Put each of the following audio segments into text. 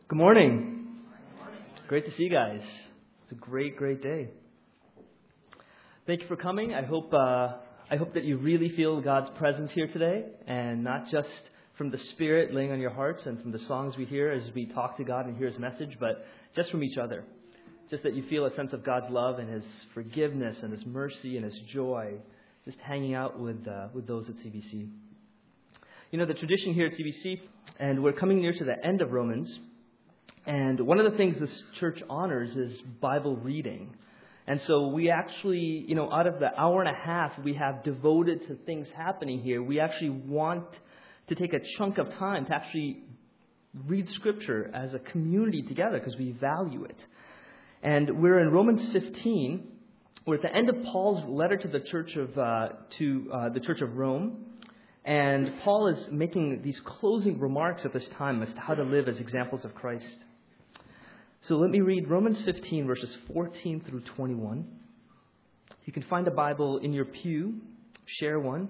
Good morning. Great to see you guys. It's a great day. Thank you for coming. I hope that you really feel God's presence here today, and not just from the Spirit laying on your hearts and from the songs we hear as we talk to God and hear His message, but just from each other. Just that you feel a sense of God's love and His forgiveness and His mercy and His joy, just hanging out with those at CBC. You know, the tradition here at CBC, and we're coming near to the end of Romans. And one of the things this church honors is Bible reading. And so we actually, out of the hour and a half we have devoted to things happening here, we actually want to take a chunk of time to actually read Scripture as a community together because we value it. And we're in Romans 15. We're at the end of Paul's letter to the church of Rome. And Paul is making these closing remarks at this time as to how to live as examples of Christ. So let me read Romans 15, verses 14 through 21. You can find a Bible in your pew. Share one.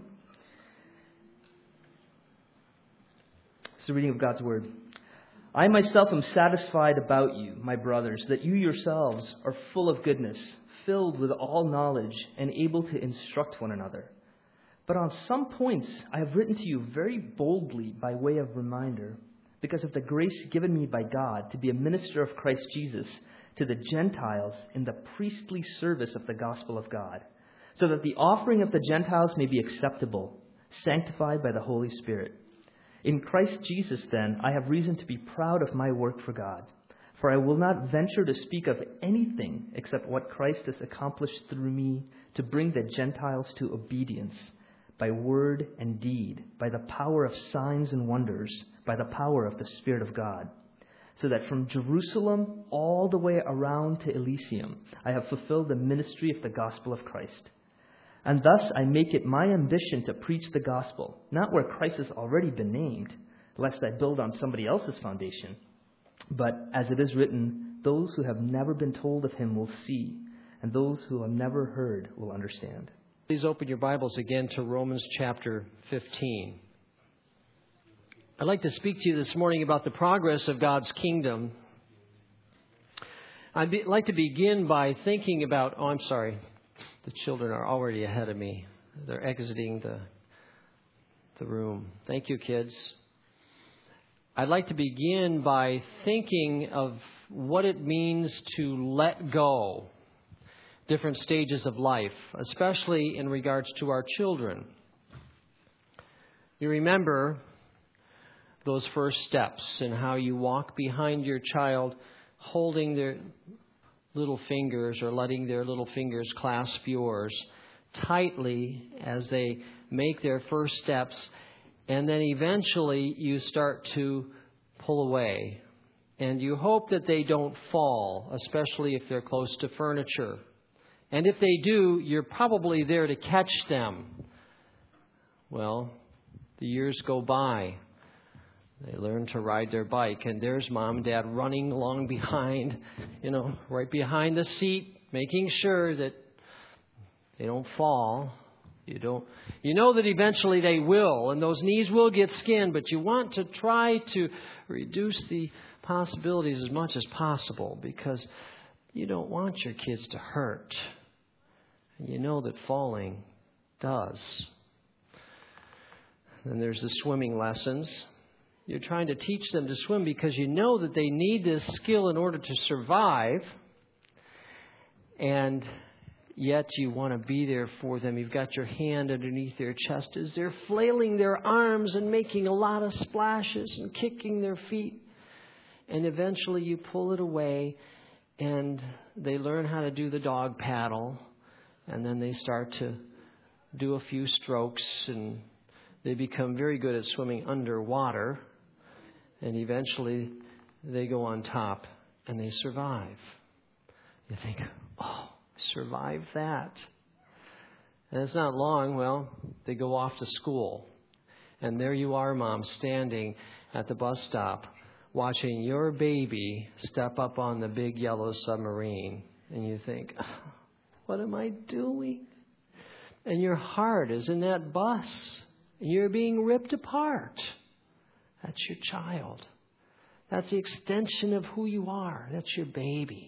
It's the reading of God's Word. I myself am satisfied about you, my brothers, that you yourselves are full of goodness, filled with all knowledge, and able to instruct one another. But on some points I have written to you very boldly by way of reminder, because of the grace given me by God to be a minister of Christ Jesus to the Gentiles in the priestly service of the gospel of God, so that the offering of the Gentiles may be acceptable, sanctified by the Holy Spirit. In Christ Jesus, then, I have reason to be proud of my work for God, for I will not venture to speak of anything except what Christ has accomplished through me to bring the Gentiles to obedience, by word and deed, by the power of signs and wonders, by the power of the Spirit of God, so that from Jerusalem all the way around to Elysium, I have fulfilled the ministry of the gospel of Christ. And thus I make it my ambition to preach the gospel, not where Christ has already been named, lest I build on somebody else's foundation. But as it is written, those who have never been told of him will see, and those who have never heard will understand. Please open your Bibles again to Romans chapter 15. I'd like to speak to you this morning about the progress of God's kingdom. I'd like to begin by thinking about... Oh, I'm sorry. The children are already ahead of me. They're exiting the room. Thank you, kids. I'd like to begin by thinking of what it means to let go. Different stages of life, especially in regards to our children. You remember those first steps and how you walk behind your child, holding their little fingers or letting their little fingers clasp yours tightly as they make their first steps, and then eventually you start to pull away. And you hope that they don't fall, especially if they're close to furniture. And if they do, you're probably there to catch them. Well, the years go by. They learn to ride their bike, and there's mom and dad running along behind, right behind the seat, making sure that they don't fall. You know that eventually they will, and those knees will get skinned, but you want to try to reduce the possibilities as much as possible because you don't want your kids to hurt. And you know that falling does. Then there's the swimming lessons. You're trying to teach them to swim because you know that they need this skill in order to survive. And yet you want to be there for them. You've got your hand underneath their chest as they're flailing their arms and making a lot of splashes and kicking their feet. And eventually you pull it away and they learn how to do the dog paddle. And then they start to do a few strokes and they become very good at swimming underwater. And eventually they go on top and they survive. You think, oh, survive that. And it's not long, well, they go off to school. And there you are, Mom, standing at the bus stop, watching your baby step up on the big yellow submarine. And you think, what am I doing? And your heart is in that bus. You're being ripped apart. That's your child. That's the extension of who you are. That's your baby.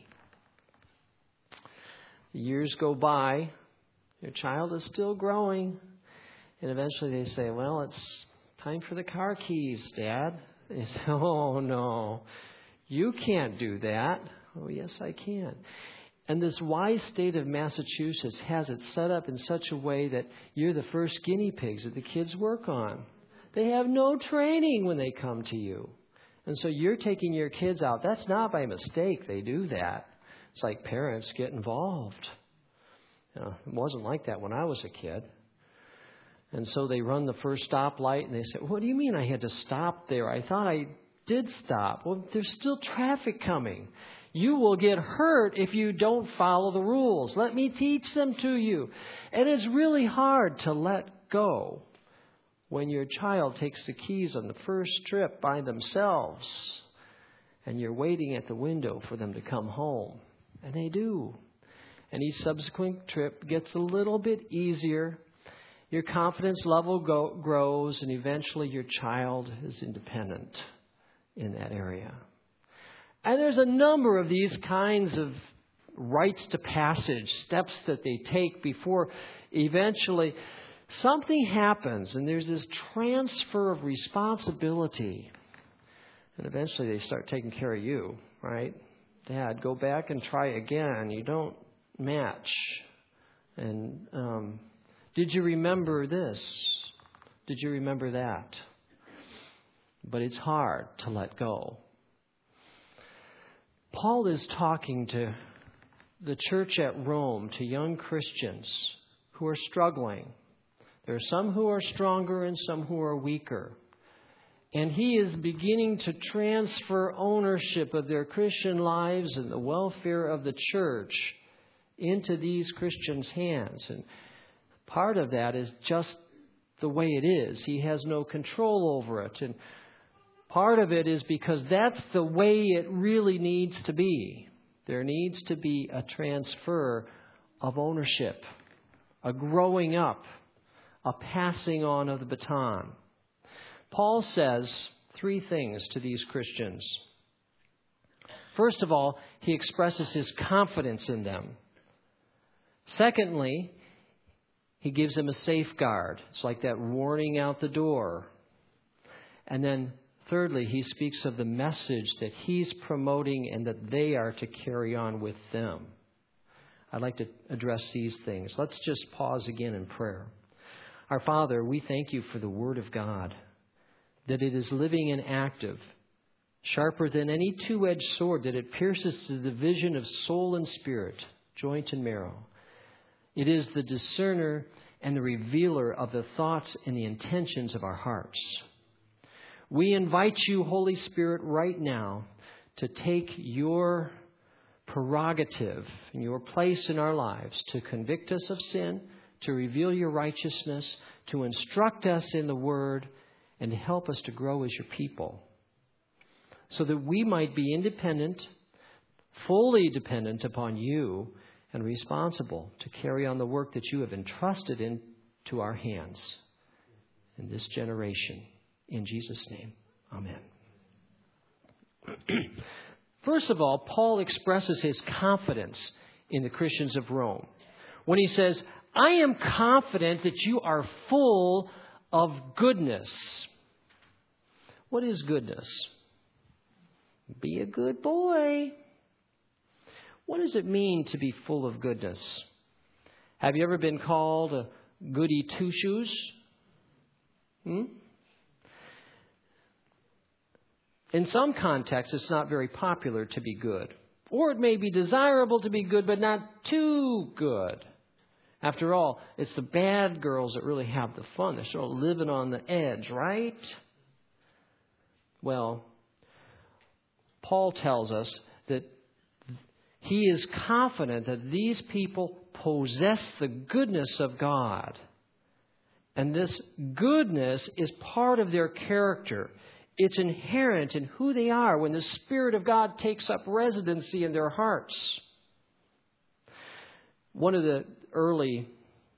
The years go by. Your child is still growing. And eventually they say, well, it's time for the car keys, Dad. And you say, oh, no, you can't do that. Oh, yes, I can. And this wise state of Massachusetts has it set up in such a way that you're the first guinea pigs that the kids work on. They have no training when they come to you. And so you're taking your kids out. That's not by mistake. They do that. It's like parents get involved. You know, it wasn't like that when I was a kid. And so they run the first stoplight and they say, what do you mean I had to stop there? I thought I did stop. Well, there's still traffic coming. You will get hurt if you don't follow the rules. Let me teach them to you. And it's really hard to let go when your child takes the keys on the first trip by themselves and you're waiting at the window for them to come home. And they do. And each subsequent trip gets a little bit easier. Your confidence level grows, and eventually your child is independent in that area. And there's a number of these kinds of rites to passage, steps that they take before eventually something happens, and there's this transfer of responsibility. And eventually they start taking care of you, right? Dad, go back and try again. You don't match. And did you remember this? Did you remember that? But it's hard to let go. Paul is talking to the church at Rome, to young Christians who are struggling. There are some who are stronger and some who are weaker. And he is beginning to transfer ownership of their Christian lives and the welfare of the church into these Christians' hands. And part of that is just the way it is. He has no control over it. And part of it is because that's the way it really needs to be. There needs to be a transfer of ownership, a growing up, a passing on of the baton. Paul says 3 things to these Christians. First of all, he expresses his confidence in them. Secondly, he gives them a safeguard. It's like that warning out the door. And then thirdly, he speaks of the message that he's promoting and that they are to carry on with them. I'd like to address these things. Let's just pause again in prayer. Our Father, we thank you for the Word of God, that it is living and active, sharper than any two-edged sword, that it pierces to the division of soul and spirit, joint and marrow. It is the discerner and the revealer of the thoughts and the intentions of our hearts. We invite you, Holy Spirit, right now to take your prerogative and your place in our lives to convict us of sin, to reveal your righteousness, to instruct us in the Word, and to help us to grow as your people, so that we might be independent, fully dependent upon you, and responsible to carry on the work that you have entrusted into our hands in this generation. In Jesus' name, amen. First of all, Paul expresses his confidence in the Christians of Rome when he says, I am confident that you are full of goodness. What is goodness? Be a good boy. What does it mean to be full of goodness? Have you ever been called a goody two-shoes? In some contexts, it's not very popular to be good. Or it may be desirable to be good, but not too good. After all, it's the bad girls that really have the fun. They're sort of living on the edge, right? Well, Paul tells us that he is confident that these people possess the goodness of God. And this goodness is part of their character. It's inherent in who they are when the Spirit of God takes up residency in their hearts. One of the early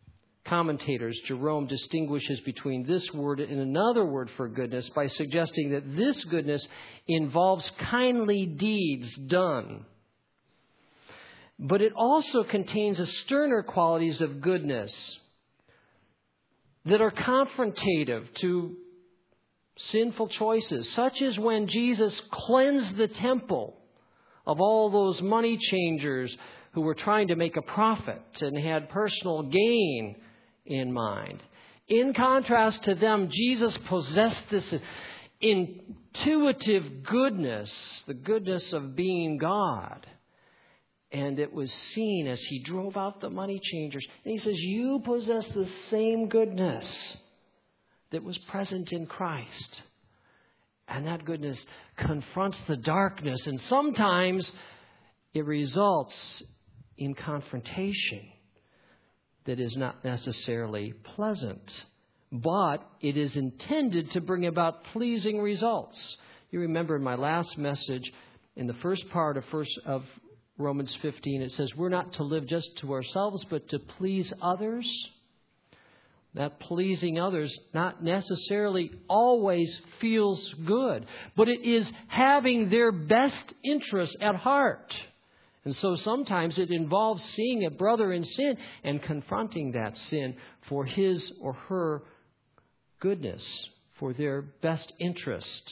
commentators, Jerome distinguishes between this word and another word for goodness by suggesting that this goodness involves kindly deeds done. But it also contains the sterner qualities of goodness that are confrontative to sinful choices, such as when Jesus cleansed the temple of all those money changers who were trying to make a profit and had personal gain in mind. In contrast to them, Jesus possessed this intuitive goodness, the goodness of being God. And it was seen as he drove out the money changers. And he says, you possess the same goodness that was present in Christ. And that goodness confronts the darkness. And sometimes it results in confrontation that is not necessarily pleasant. But it is intended to bring about pleasing results. You remember in my last message, in the first part of Romans 15, it says we're not to live just to ourselves, but to please others. That pleasing others not necessarily always feels good, but it is having their best interests at heart. And so sometimes it involves seeing a brother in sin and confronting that sin for his or her goodness, for their best interest.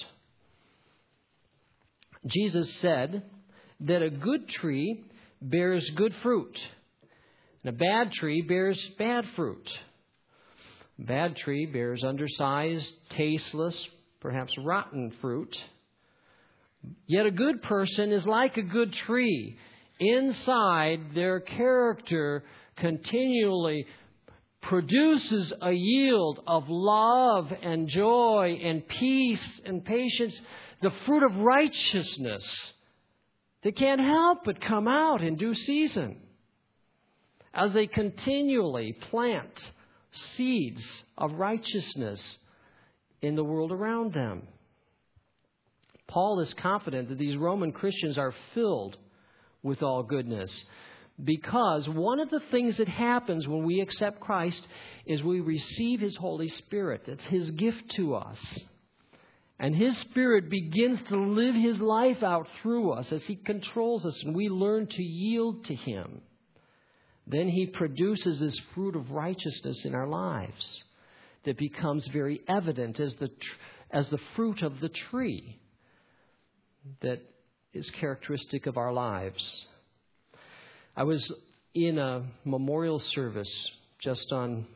Jesus said that a good tree bears good fruit, and a bad tree bears bad fruit. A bad tree bears undersized, tasteless, perhaps rotten fruit. Yet a good person is like a good tree. Inside, their character continually produces a yield of love and joy and peace and patience, the fruit of righteousness. They can't help but come out in due season as they continually plant seeds of righteousness in the world around them. Paul is confident that these Roman Christians are filled with all goodness because one of the things that happens when we accept Christ is we receive His Holy Spirit. It's His gift to us. And His Spirit begins to live His life out through us as He controls us and we learn to yield to Him. Then He produces this fruit of righteousness in our lives that becomes very evident as the fruit of the tree that is characteristic of our lives. I was in a memorial service just on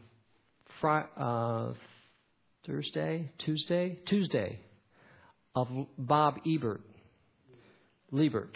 Tuesday, of Bob Liebert,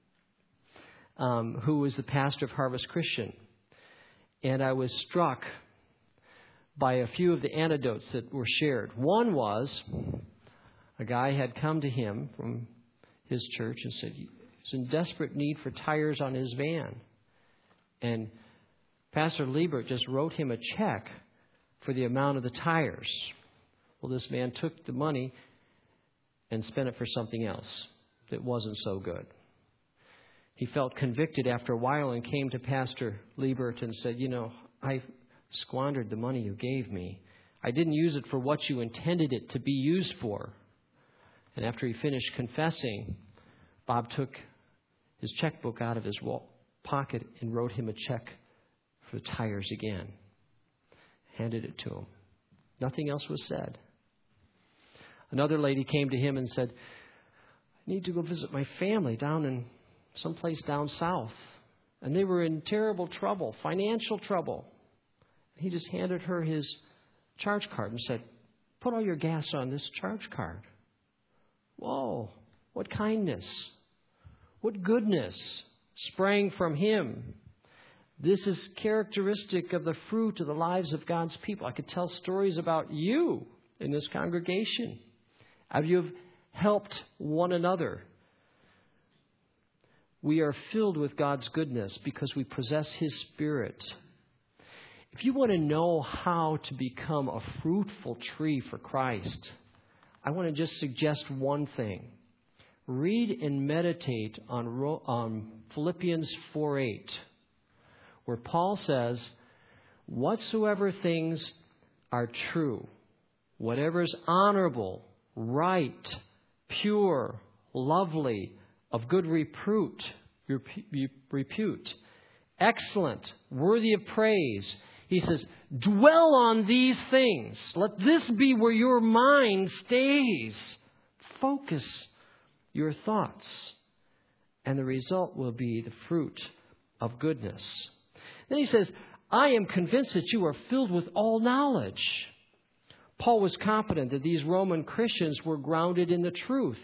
who was the pastor of Harvest Christian. And I was struck by a few of the anecdotes that were shared. One was a guy had come to him from his church and said he's in desperate need for tires on his van. And Pastor Liebert just wrote him a check for the amount of the tires. Well, this man took the money and spent it for something else that wasn't so good. He felt convicted after a while and came to Pastor Liebert and said, I squandered the money you gave me. I didn't use it for what you intended it to be used for. And after he finished confessing, Bob took his checkbook out of his pocket and wrote him a check for the tires again. Handed it to him. Nothing else was said. Another lady came to him and said, I need to go visit my family down in someplace down south. And they were in terrible trouble, financial trouble. He just handed her his charge card and said, put all your gas on this charge card. Whoa, what kindness, what goodness sprang from him. This is characteristic of the fruit of the lives of God's people. I could tell stories about you in this congregation. How you've helped one another. We are filled with God's goodness because we possess His Spirit. If you want to know how to become a fruitful tree for Christ, I want to just suggest one thing. Read and meditate on Philippians 4:8, where Paul says, whatsoever things are true, whatever is honorable, right, pure, lovely, of good repute, excellent, worthy of praise. He says, dwell on these things. Let this be where your mind stays. Focus your thoughts. And the result will be the fruit of goodness. Then he says, I am convinced that you are filled with all knowledge. Paul was confident that these Roman Christians were grounded in the truth.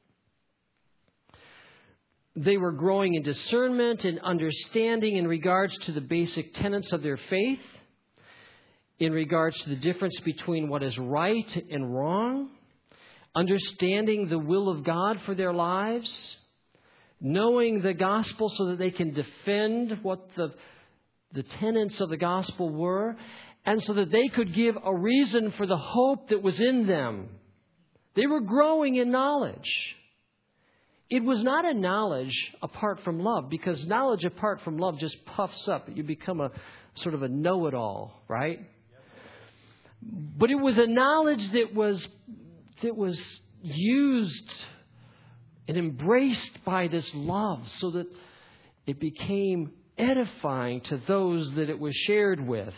They were growing in discernment and understanding in regards to the basic tenets of their faith, in regards to the difference between what is right and wrong, understanding the will of God for their lives, knowing the gospel so that they can defend what the tenets of the gospel were, and so that they could give a reason for the hope that was in them. They were growing in knowledge. It was not a knowledge apart from love, because knowledge apart from love just puffs up. You become a sort of a know-it-all, right? But it was a knowledge that was used and embraced by this love so that it became edifying to those that it was shared with.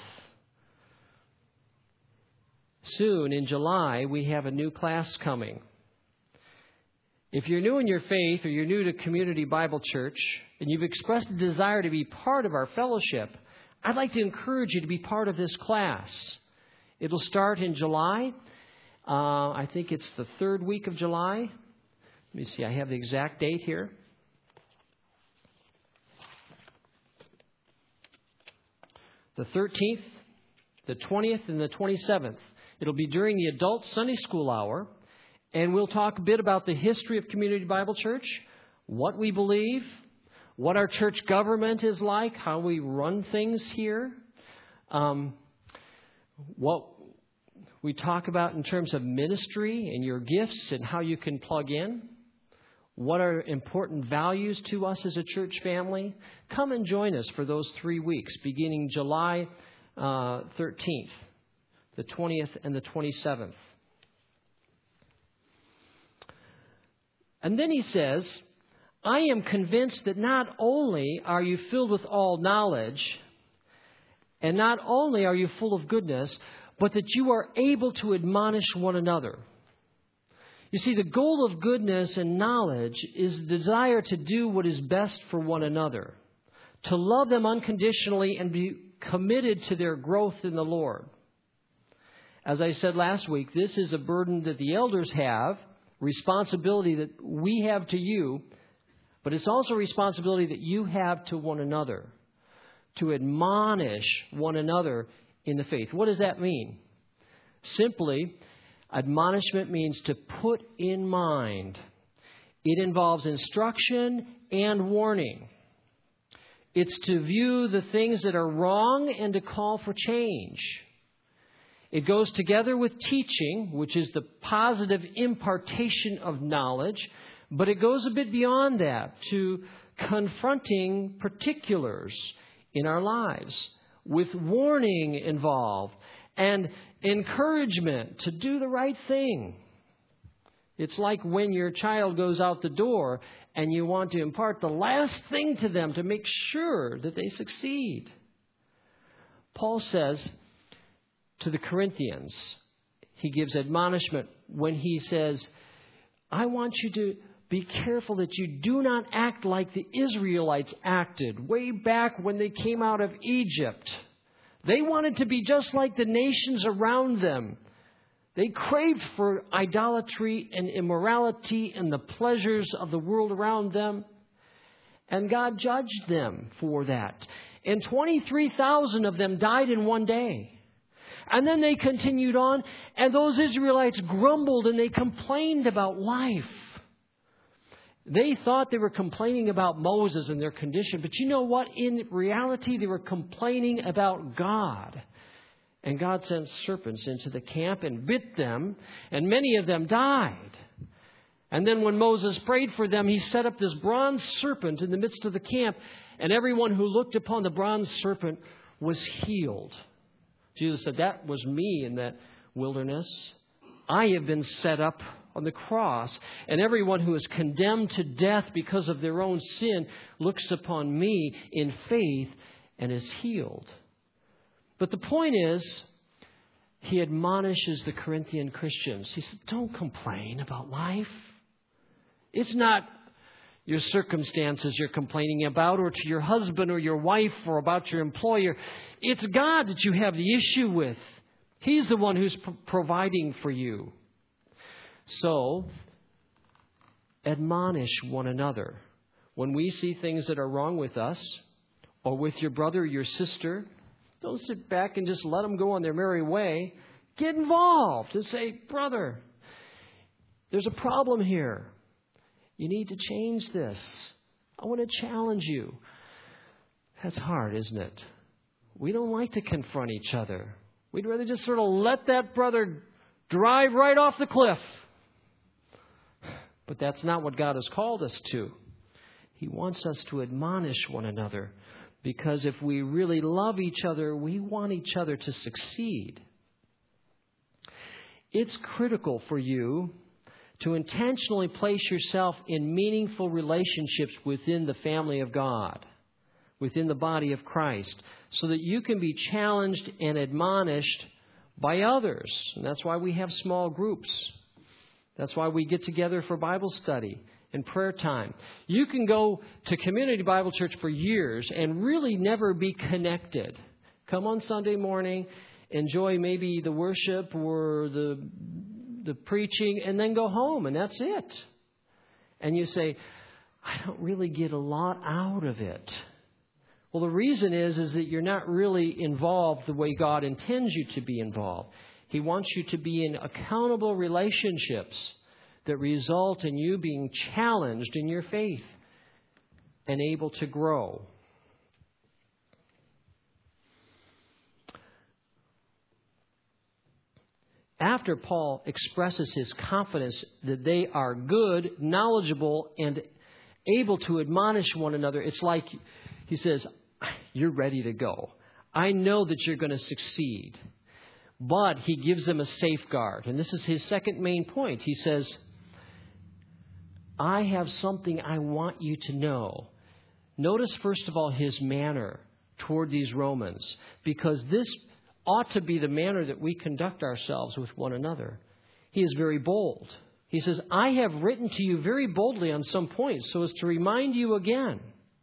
Soon, in July, we have a new class coming. If you're new in your faith or you're new to Community Bible Church and you've expressed a desire to be part of our fellowship, I'd like to encourage you to be part of this class. It'll start in July. I think it's the third week of July. Let me see. I have the exact date here. The 13th, the 20th, and the 27th. It'll be during the adult Sunday school hour. And we'll talk a bit about the history of Community Bible Church, what we believe, what our church government is like, how we run things here, what we talk about in terms of ministry and your gifts and how you can plug in, what are important values to us as a church family. Come and join us for those 3 weeks, beginning July 13th, the 20th, and the 27th. And then he says, I am convinced that not only are you filled with all knowledge, and not only are you full of goodness, but that you are able to admonish one another. You see, the goal of goodness and knowledge is the desire to do what is best for one another, to love them unconditionally and be committed to their growth in the Lord. As I said last week, this is a burden that the elders have, responsibility that we have to you, but it's also a responsibility that you have to one another, to admonish one another in the faith. What does that mean? Simply, admonishment means to put in mind. It involves instruction and warning. It's to view the things that are wrong and to call for change. It goes together with teaching, which is the positive impartation of knowledge, but it goes a bit beyond that to confronting particulars in our lives with warning involved and encouragement to do the right thing. It's like when your child goes out the door and you want to impart the last thing to them to make sure that they succeed. Paul says to the Corinthians, he gives admonishment when he says, I want you to be careful that you do not act like the Israelites acted way back when they came out of Egypt. They wanted to be just like the nations around them. They craved for idolatry and immorality and the pleasures of the world around them. And God judged them for that. And 23,000 of them died in one day. And then they continued on, and those Israelites grumbled and they complained about life. They thought they were complaining about Moses and their condition. But you know what? In reality, they were complaining about God. And God sent serpents into the camp and bit them, and many of them died. And then when Moses prayed for them, he set up this bronze serpent in the midst of the camp, and everyone who looked upon the bronze serpent was healed. Jesus said, that was me in that wilderness. I have been set up on the cross, and everyone who is condemned to death because of their own sin looks upon me in faith and is healed. But the point is, he admonishes the Corinthian Christians. He said, don't complain about life. It's not your circumstances you're complaining about, or to your husband or your wife, or about your employer. It's God that you have the issue with. He's the one who's providing for you. So, admonish one another. When we see things that are wrong with us, or with your brother or your sister, don't sit back and just let them go on their merry way. Get involved and say, brother, there's a problem here. You need to change this. I want to challenge you. That's hard, isn't it? We don't like to confront each other. We'd rather just sort of let that brother drive right off the cliff. But that's not what God has called us to. He wants us to admonish one another, because if we really love each other, we want each other to succeed. It's critical for you to intentionally place yourself in meaningful relationships within the family of God, within the body of Christ, so that you can be challenged and admonished by others. And that's why we have small groups. That's why we get together for Bible study and prayer time. You can go to Community Bible Church for years and really never be connected. Come on Sunday morning, enjoy maybe the worship or the preaching, and then go home, and that's it. And you say, I don't really get a lot out of it. Well, the reason is that you're not really involved the way God intends you to be involved. He wants you to be in accountable relationships that result in you being challenged in your faith and able to grow. After Paul expresses his confidence that they are good, knowledgeable, and able to admonish one another, it's like he says, you're ready to go. I know that you're going to succeed. But he gives them a safeguard. And this is his second main point. He says, I have something I want you to know. Notice, first of all, his manner toward these Romans, because this ought to be the manner that we conduct ourselves with one another. He is very bold. He says, I have written to you very boldly on some points so as to remind you again.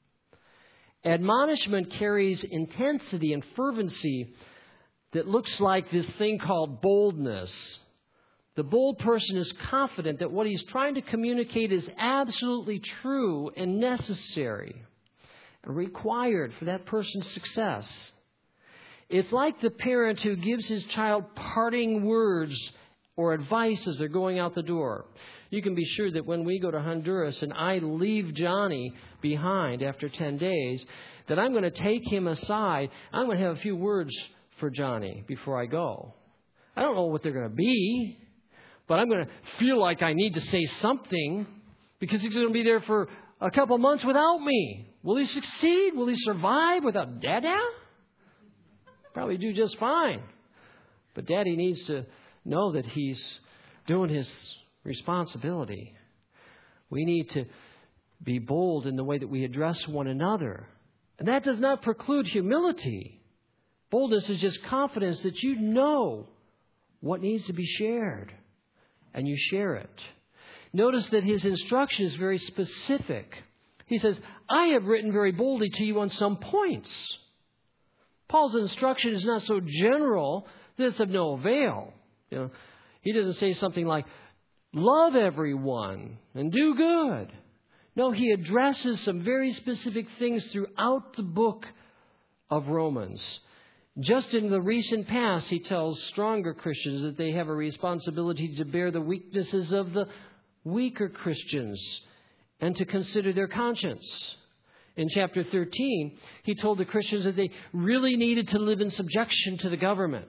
Admonishment carries intensity and fervency that looks like this thing called boldness. The bold person is confident that what he's trying to communicate is absolutely true and necessary and required for that person's success. It's like the parent who gives his child parting words or advice as they're going out the door. You can be sure that when we go to Honduras and I leave Johnny behind after 10 days, that I'm going to take him aside. I'm going to have a few words for Johnny before I go. I don't know what they're going to be, but I'm going to feel like I need to say something because he's going to be there for a couple months without me. Will he succeed? Will he survive without Dada? Probably do just fine. But Daddy needs to know that he's doing his responsibility. We need to be bold in the way that we address one another. And that does not preclude humility. Boldness is just confidence that you know what needs to be shared, and you share it. Notice that his instruction is very specific. He says, I have written very boldly to you on some points. Paul's instruction is not so general that it's of no avail. He doesn't say something like, love everyone and do good. No, he addresses some very specific things throughout the book of Romans. Just in the recent past, he tells stronger Christians that they have a responsibility to bear the weaknesses of the weaker Christians and to consider their conscience. In chapter 13, he told the Christians that they really needed to live in subjection to the government.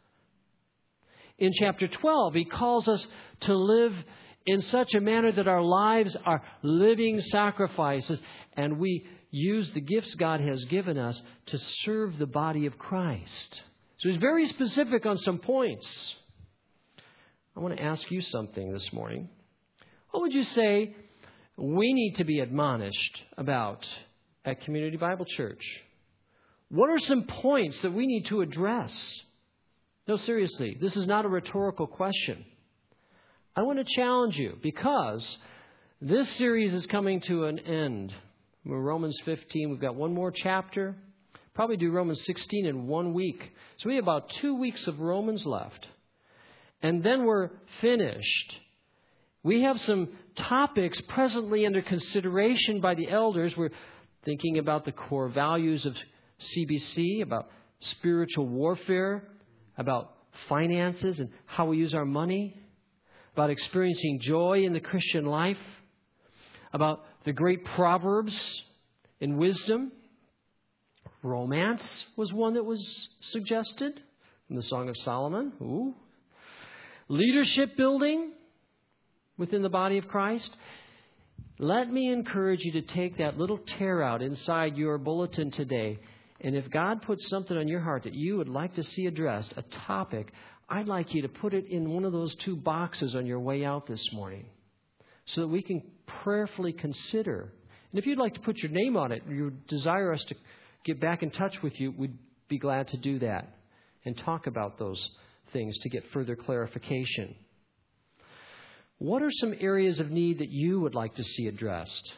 In chapter 12, he calls us to live in such a manner that our lives are living sacrifices, and we use the gifts God has given us to serve the body of Christ. So he's very specific on some points. I want to ask you something this morning. What would you say we need to be admonished about at Community Bible Church? What are some points that we need to address? No, seriously, this is not a rhetorical question. I want to challenge you because this series is coming to an end. We're Romans 15. We've got one more chapter. Probably do Romans 16 in 1 week. So we have about 2 weeks of Romans left. And then we're finished. We have some topics presently under consideration by the elders. We're thinking about the core values of CBC, about spiritual warfare, about finances and how we use our money, about experiencing joy in the Christian life, about the great proverbs in wisdom. Romance was one that was suggested in the Song of Solomon. Ooh. Leadership building within the body of Christ. Let me encourage you to take that little tear out inside your bulletin today. And if God puts something on your heart that you would like to see addressed, a topic, I'd like you to put it in one of those 2 boxes on your way out this morning so that we can prayerfully consider. And if you'd like to put your name on it, or you desire us to get back in touch with you, we'd be glad to do that and talk about those things to get further clarification. What are some areas of need that you would like to see addressed?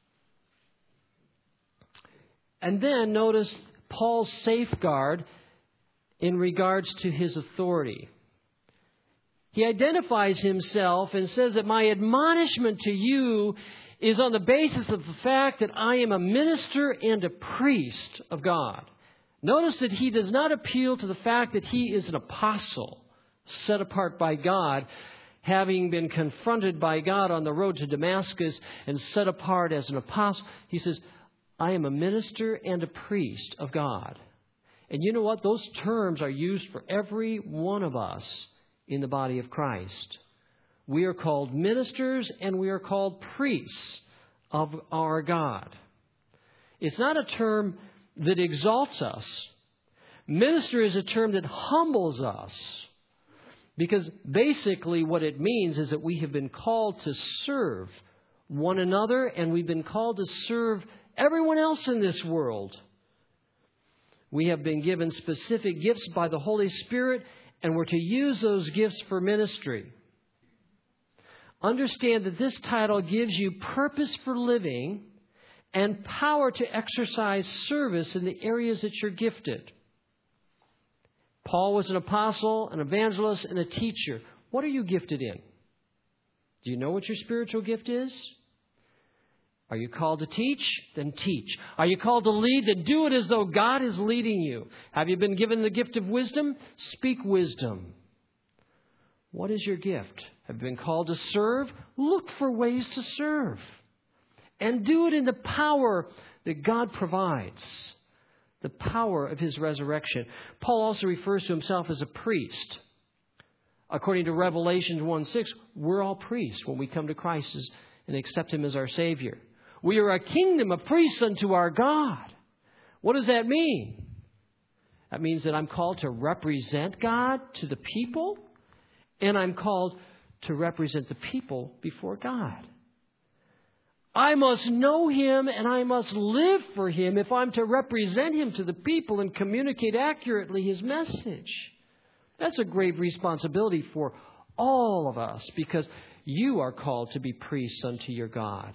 And then notice Paul's safeguard in regards to his authority. He identifies himself and says that my admonishment to you is on the basis of the fact that I am a minister and a priest of God. Notice that he does not appeal to the fact that he is an apostle set apart by God, having been confronted by God on the road to Damascus and set apart as an apostle. He says, I am a minister and a priest of God. And you know what? Those terms are used for every one of us in the body of Christ. We are called ministers and we are called priests of our God. It's not a term that exalts us. Minister is a term that humbles us. Because basically what it means is that we have been called to serve one another and we've been called to serve everyone else in this world. We have been given specific gifts by the Holy Spirit and we're to use those gifts for ministry. Understand that this title gives you purpose for living and power to exercise service in the areas that you're gifted. Paul was an apostle, an evangelist, and a teacher. What are you gifted in? Do you know what your spiritual gift is? Are you called to teach? Then teach. Are you called to lead? Then do it as though God is leading you. Have you been given the gift of wisdom? Speak wisdom. What is your gift? Have you been called to serve? Look for ways to serve. And do it in the power that God provides. The power of His resurrection. Paul also refers to himself as a priest. According to Revelation 1:6, we're all priests when we come to Christ and accept Him as our Savior. We are a kingdom of priests unto our God. What does that mean? That means that I'm called to represent God to the people, and I'm called to represent the people before God. I must know Him and I must live for Him if I'm to represent Him to the people and communicate accurately His message. That's a grave responsibility for all of us because you are called to be priests unto your God.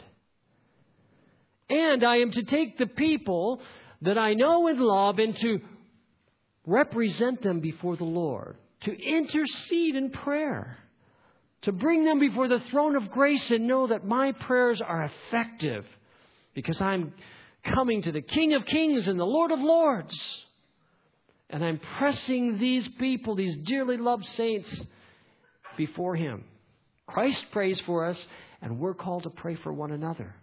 And I am to take the people that I know and love and to represent them before the Lord, to intercede in prayer, to bring them before the throne of grace and know that my prayers are effective because I'm coming to the King of Kings and the Lord of Lords. And I'm pressing these people, these dearly loved saints, before Him. Christ prays for us, and we're called to pray for one another.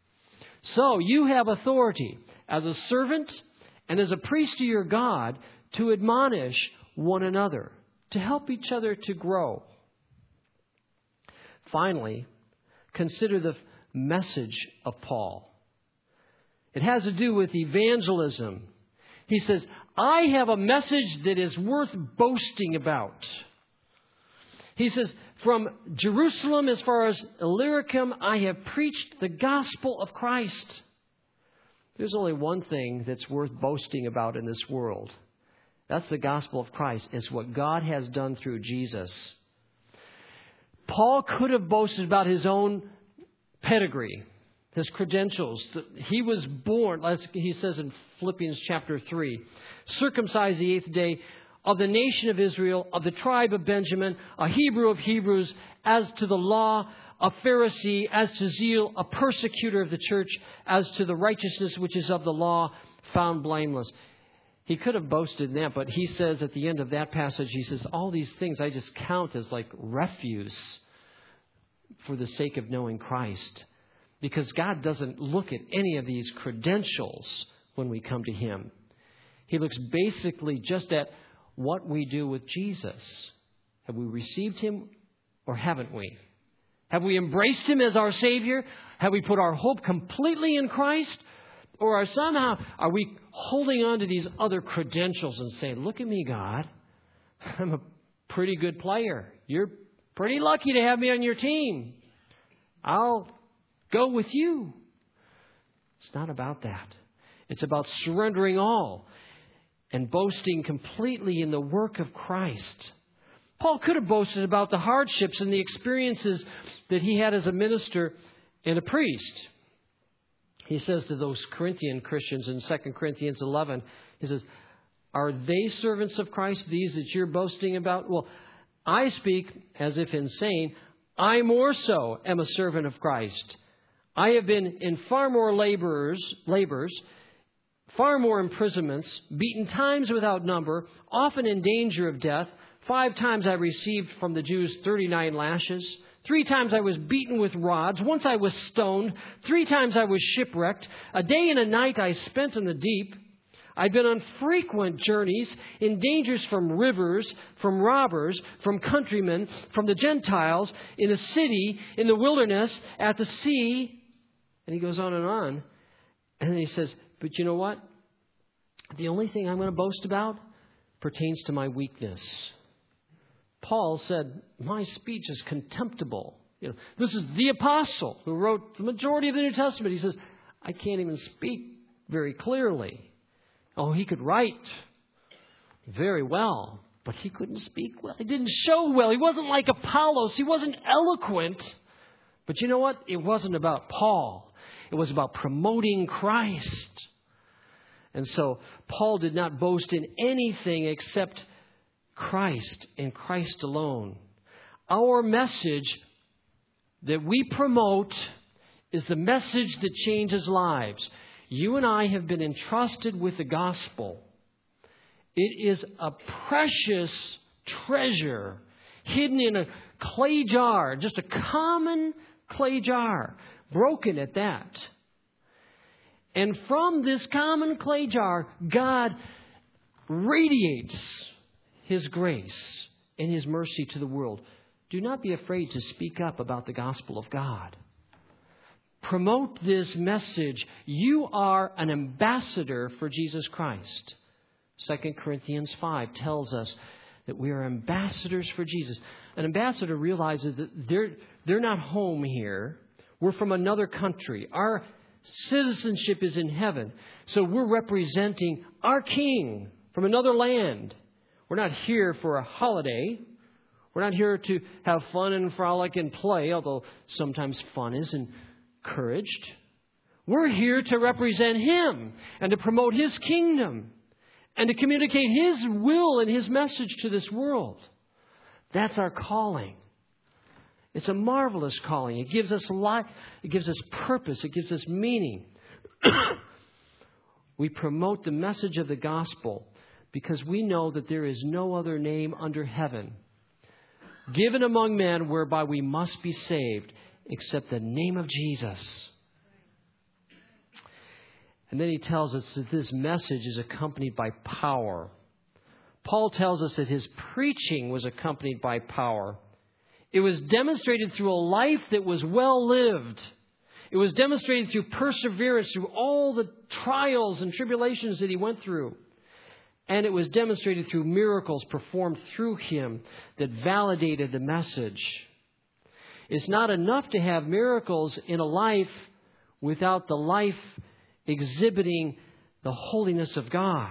So you have authority as a servant and as a priest to your God to admonish one another, to help each other to grow. Finally, consider the message of Paul. It has to do with evangelism. He says, I have a message that is worth boasting about. He says, from Jerusalem as far as Illyricum, I have preached the gospel of Christ. There's only one thing that's worth boasting about in this world. That's the gospel of Christ. It's what God has done through Jesus. Paul could have boasted about his own pedigree, his credentials. He was born, as he says in Philippians chapter 3, circumcised the 8th day, of the nation of Israel, of the tribe of Benjamin, a Hebrew of Hebrews, as to the law, a Pharisee, as to zeal, a persecutor of the church, as to the righteousness which is of the law, found blameless. He could have boasted in that, but he says at the end of that passage, he says, all these things I just count as like refuse for the sake of knowing Christ. Because God doesn't look at any of these credentials when we come to Him. He looks basically just at what we do with Jesus. Have we received Him or haven't we? Have we embraced Him as our Savior? Have we put our hope completely in Christ? Or are we holding on to these other credentials and saying, look at me, God. I'm a pretty good player. You're pretty lucky to have me on your team. I'll go with you. It's not about that. It's about surrendering all and boasting completely in the work of Christ. Paul could have boasted about the hardships and the experiences that he had as a minister and a priest. He says to those Corinthian Christians in 2 Corinthians 11, he says, are they servants of Christ, these that you're boasting about? Well, I speak as if insane. I more so am a servant of Christ. I have been in far more labors, far more imprisonments, beaten times without number, often in danger of death. 5 times I received from the Jews 39 lashes. 3 times I was beaten with rods. Once I was stoned. 3 times I was shipwrecked. A day and a night I spent in the deep. I've been on frequent journeys, in dangers from rivers, from robbers, from countrymen, from the Gentiles, in the city, in the wilderness, at the sea. And he goes on. And then he says, but you know what? The only thing I'm going to boast about pertains to my weakness. Paul said, my speech is contemptible. This is the apostle who wrote the majority of the New Testament. He says, I can't even speak very clearly. Oh, he could write very well, but he couldn't speak well. He didn't show well. He wasn't like Apollos. He wasn't eloquent. But you know what? It wasn't about Paul. It was about promoting Christ. And so Paul did not boast in anything except Christ and Christ alone. Our message that we promote is the message that changes lives. You and I have been entrusted with the gospel. It is a precious treasure hidden in a clay jar, just a common clay jar, broken at that. And from this common clay jar, God radiates His grace and His mercy to the world. Do not be afraid to speak up about the gospel of God. Promote this message. You are an ambassador for Jesus Christ. 2 Corinthians 5 tells us that we are ambassadors for Jesus. An ambassador realizes that they're not home here. We're from another country. Our citizenship is in heaven. So we're representing our King from another land. We're not here for a holiday. We're not here to have fun and frolic and play, although sometimes fun is encouraged. We're here to represent Him and to promote His kingdom and to communicate His will and His message to this world. That's our calling. It's a marvelous calling. It gives us life. It gives us purpose. It gives us meaning. We promote the message of the gospel because we know that there is no other name under heaven given among men whereby we must be saved except the name of Jesus. And then he tells us that this message is accompanied by power. Paul tells us that his preaching was accompanied by power. It was demonstrated through a life that was well lived. It was demonstrated through perseverance, through all the trials and tribulations that he went through. And it was demonstrated through miracles performed through him that validated the message. It's not enough to have miracles in a life without the life exhibiting the holiness of God.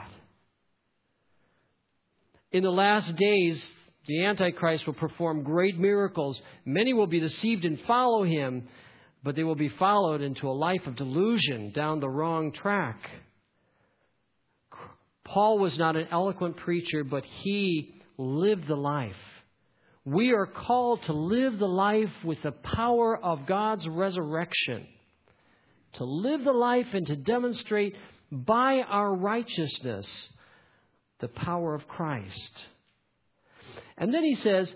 In the last days, the Antichrist will perform great miracles. Many will be deceived and follow him, but they will be followed into a life of delusion down the wrong track. Paul was not an eloquent preacher, but he lived the life. We are called to live the life with the power of God's resurrection. To live the life and to demonstrate by our righteousness the power of Christ. And then he says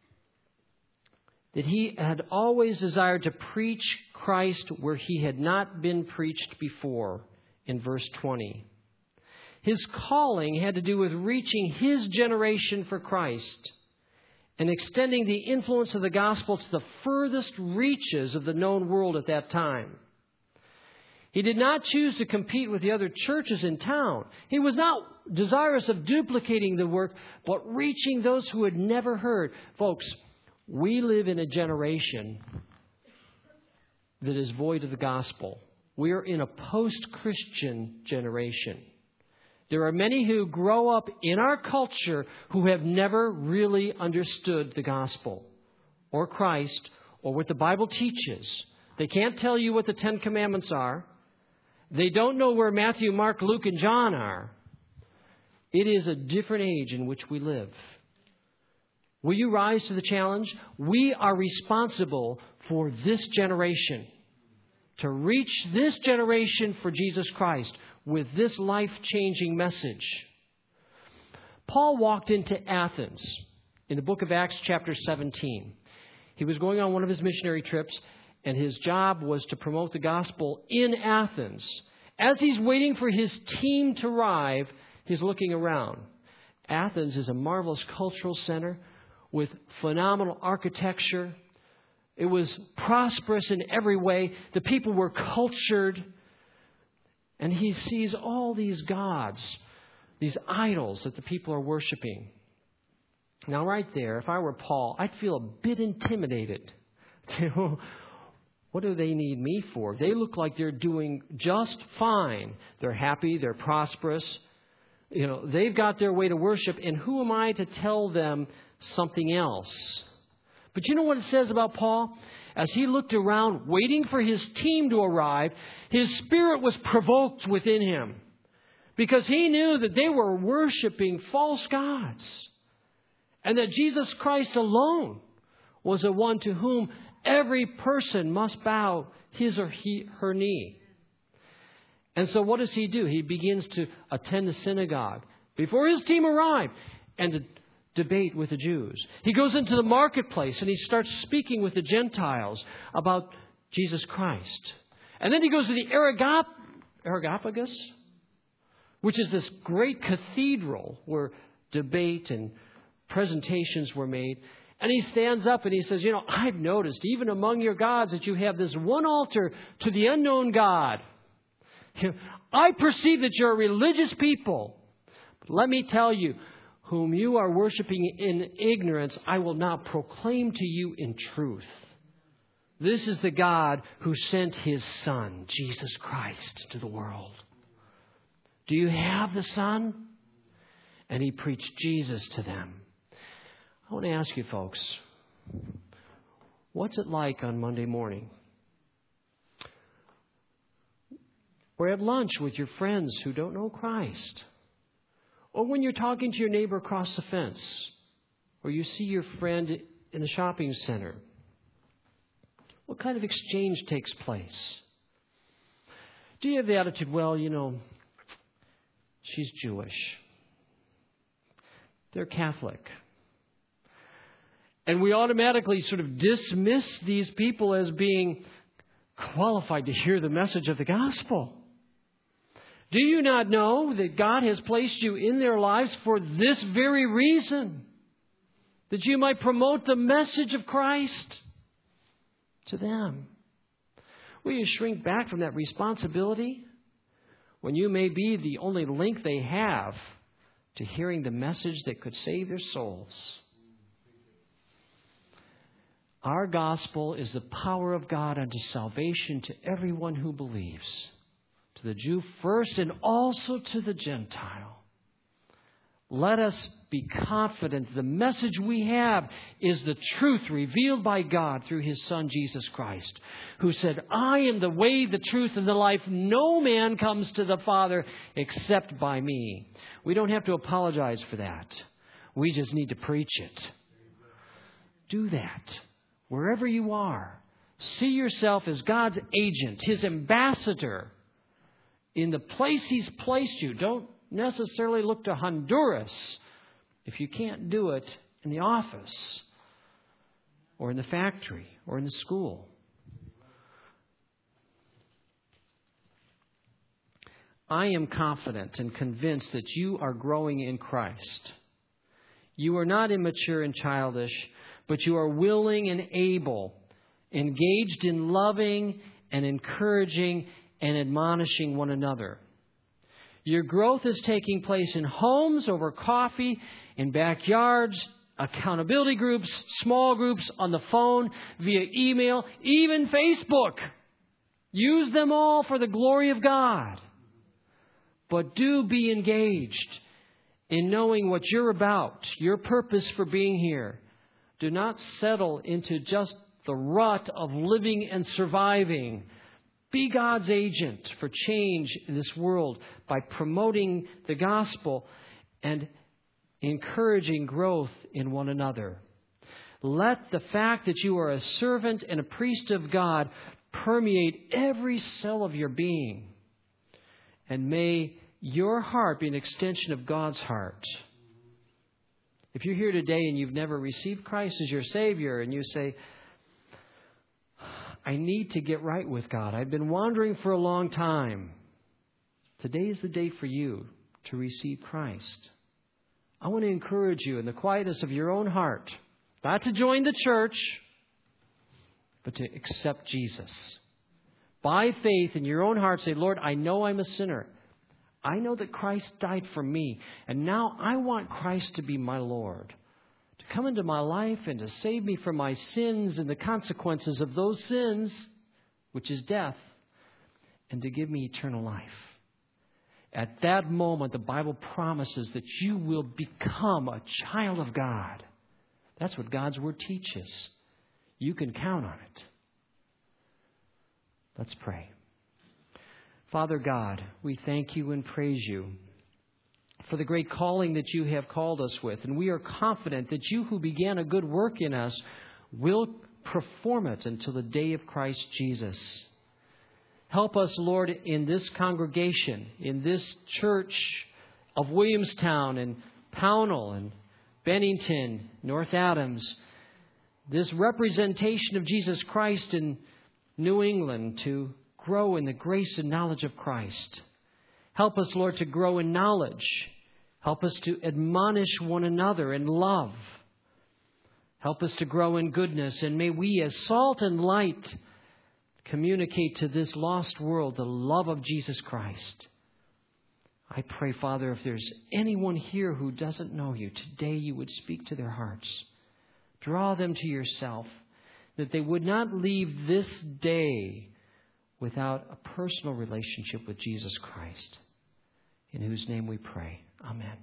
that he had always desired to preach Christ where he had not been preached before, in verse 20. His calling had to do with reaching his generation for Christ and extending the influence of the gospel to the furthest reaches of the known world at that time. He did not choose to compete with the other churches in town. He was not desirous of duplicating the work, but reaching those who had never heard. Folks, we live in a generation that is void of the gospel. We are in a post-Christian generation. There are many who grow up in our culture who have never really understood the gospel or Christ or what the Bible teaches. They can't tell you what the Ten Commandments are. They don't know where Matthew, Mark, Luke, and John are. It is a different age in which we live. Will you rise to the challenge? We are responsible for this generation, to reach this generation for Jesus Christ with this life-changing message. Paul walked into Athens in the book of Acts chapter 17. He was going on one of his missionary trips, and his job was to promote the gospel in Athens. As he's waiting for his team to arrive, he's looking around. Athens is a marvelous cultural center with phenomenal architecture. It was prosperous in every way. The people were cultured. And he sees all these gods, these idols that the people are worshiping. Now, right there, if I were Paul, I'd feel a bit intimidated. What do they need me for? They look like they're doing just fine. They're happy. They're prosperous. They've got their way to worship. And who am I to tell them something else? But you know what it says about Paul? As he looked around, waiting for his team to arrive, his spirit was provoked within him because he knew that they were worshiping false gods and that Jesus Christ alone was the one to whom every person must bow his or her knee. And so what does he do? He begins to attend the synagogue before his team arrived and to debate with the Jews. He goes into the marketplace and he starts speaking with the Gentiles about Jesus Christ. And then he goes to the Areopagus, which is this great cathedral where debate and presentations were made. And he stands up and he says, I've noticed even among your gods that you have this one altar to the unknown God. I perceive that you're a religious people. But let me tell you, whom you are worshiping in ignorance, I will not proclaim to you in truth. This is the God who sent his Son, Jesus Christ, to the world. Do you have the Son? And he preached Jesus to them. I want to ask you folks, what's it like on Monday morning? Or at lunch with your friends who don't know Christ? Or when you're talking to your neighbor across the fence? Or you see your friend in the shopping center? What kind of exchange takes place? Do you have the attitude, she's Jewish. They're Catholic. And we automatically sort of dismiss these people as being qualified to hear the message of the gospel. Do you not know that God has placed you in their lives for this very reason? That you might promote the message of Christ to them. Will you shrink back from that responsibility when you may be the only link they have to hearing the message that could save their souls. Our gospel is the power of God unto salvation to everyone who believes, to the Jew first and also to the Gentile. Let us be confident the message we have is the truth revealed by God through His Son, Jesus Christ, who said, I am the way, the truth, and the life. No man comes to the Father except by me. We don't have to apologize for that. We just need to preach it. Do that. Wherever you are, see yourself as God's agent, His ambassador in the place He's placed you. Don't necessarily look to Honduras if you can't do it in the office or in the factory or in the school. I am confident and convinced that you are growing in Christ. You are not immature and childish, but you are willing and able, engaged in loving and encouraging and admonishing one another. Your growth is taking place in homes, over coffee, in backyards, accountability groups, small groups, on the phone, via email, even Facebook. Use them all for the glory of God. But do be engaged in knowing what you're about, your purpose for being here. Do not settle into just the rut of living and surviving. Be God's agent for change in this world by promoting the gospel and encouraging growth in one another. Let the fact that you are a servant and a priest of God permeate every cell of your being. And may your heart be an extension of God's heart. If you're here today and you've never received Christ as your Savior and you say, I need to get right with God. I've been wandering for a long time. Today is the day for you to receive Christ. I want to encourage you in the quietness of your own heart, not to join the church, but to accept Jesus. By faith in your own heart, say, Lord, I know I'm a sinner. I know that Christ died for me. And now I want Christ to be my Lord, to come into my life and to save me from my sins and the consequences of those sins, which is death, and to give me eternal life. At that moment, the Bible promises that you will become a child of God. That's what God's Word teaches. You can count on it. Let's pray. Father God, we thank you and praise you for the great calling that you have called us with. And we are confident that you who began a good work in us will perform it until the day of Christ Jesus. Help us, Lord, in this congregation, in this church of Williamstown and Pownell and Bennington, North Adams, this representation of Jesus Christ in New England, to grow in the grace and knowledge of Christ. Help us, Lord, to grow in knowledge. Help us to admonish one another in love. Help us to grow in goodness. And may we, as salt and light, communicate to this lost world the love of Jesus Christ. I pray, Father, if there's anyone here who doesn't know you, today you would speak to their hearts. Draw them to yourself, that they would not leave this day without a personal relationship with Jesus Christ, in whose name we pray. Amen.